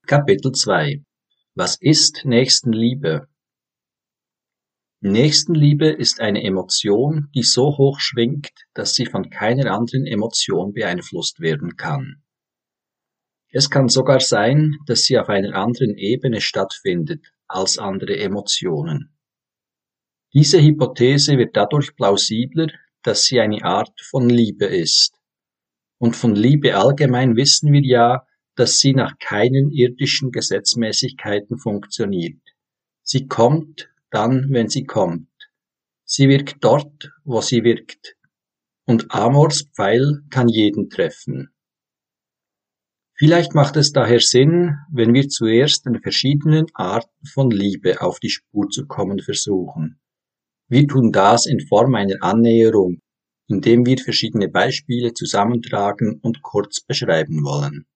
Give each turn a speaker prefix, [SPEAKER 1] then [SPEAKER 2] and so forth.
[SPEAKER 1] Kapitel 2: Was ist Nächstenliebe? Nächstenliebe ist eine Emotion, die so hoch schwingt, dass sie von keiner anderen Emotion beeinflusst werden kann. Es kann sogar sein, dass sie auf einer anderen Ebene stattfindet als andere Emotionen. Diese Hypothese wird dadurch plausibler, dass sie eine Art von Liebe ist. Und von Liebe allgemein wissen wir ja, dass sie nach keinen irdischen Gesetzmäßigkeiten funktioniert. Sie kommt dann, wenn sie kommt. Sie wirkt dort, wo sie wirkt. Und Amors Pfeil kann jeden treffen. Vielleicht macht es daher Sinn, wenn wir zuerst den verschiedenen Arten von Liebe auf die Spur zu kommen versuchen. Wir tun das in Form einer Annäherung, indem wir verschiedene Beispiele zusammentragen und kurz beschreiben wollen.